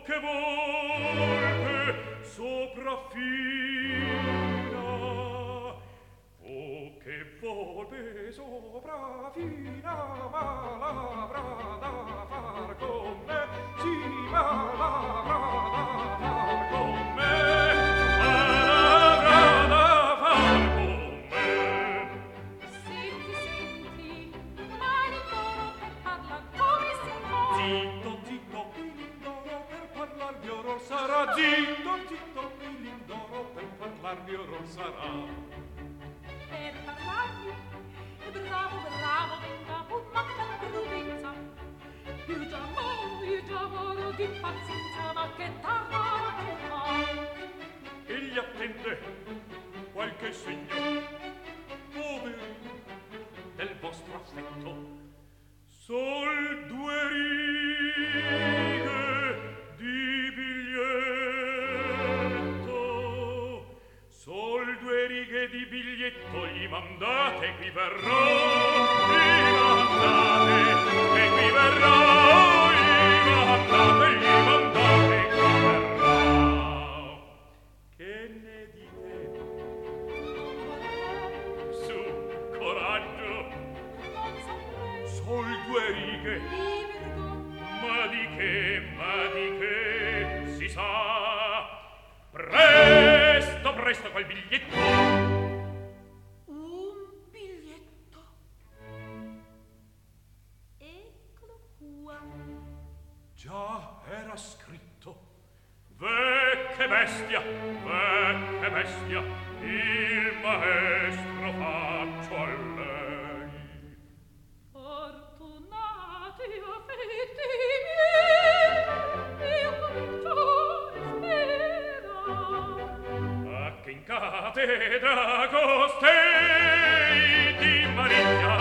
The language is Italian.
che volpe sopraffina, oh che volpe sopraffina, ma l'avrà da far con me, sì, ma l'avrà da far con me, ma l'avrà da far con me. Senti, senti, mani d'oro per parlar come si può. Zitto, zitto, qui l'indoro per parlar di oror sarà. Zitto, zitto, qui l'indoro per parlar di oror sarà. Per parlarmi, bravo, bravo, venga, ma che prudenza. Io già moro di pazienza, ma che tarda che fa. Egli attende qualche segno, poveri, del vostro affetto. Sol due righe di biglietto, sol due righe di biglietto gli mandate, qui verrò, gli mandate, e qui verrò, gli mandate, qui verrò. Che ne dite? Su, coraggio! Non saprei, Sol due righe, livido, ma di che, si sa. Presto, presto quel biglietto. un biglietto. Eccolo qua. Già era scritto. Vecche bestia, il maestro faccio a lei. Fortunati affetti miei, io comincio a sperare. A che in cattedra costei di Maria